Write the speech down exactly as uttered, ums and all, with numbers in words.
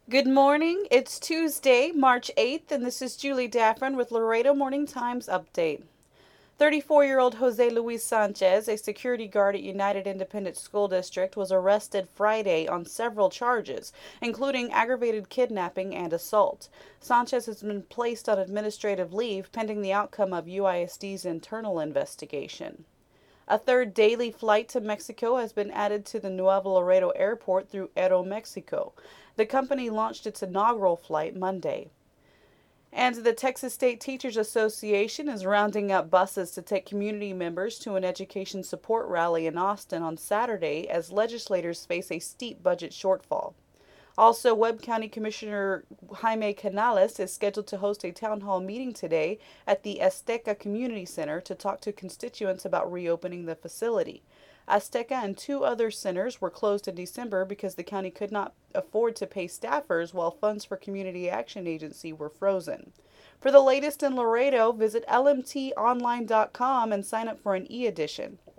Good morning. It's Tuesday, March eighth, and this is Julie Daffron with Laredo Morning Times Update. thirty-four year old Jose Luis Sanchez, a security guard at United Independent School District, was arrested Friday on several charges, including aggravated kidnapping and assault. Sanchez has been placed on administrative leave pending the outcome of U I S D's internal investigation. A third daily flight to Mexico has been added to the Nuevo Laredo Airport through Aeromexico. The company launched its inaugural flight Monday. And the Texas State Teachers Association is rounding up buses to take community members to an education support rally in Austin on Saturday as legislators face a steep budget shortfall. Also, Webb County Commissioner Jaime Canales is scheduled to host a town hall meeting today at the Azteca Community Center to talk to constituents about reopening the facility. Azteca and two other centers were closed in December because the county could not afford to pay staffers while funds for Community Action Agency were frozen. For the latest in Laredo, visit L M T online dot com and sign up for an e edition.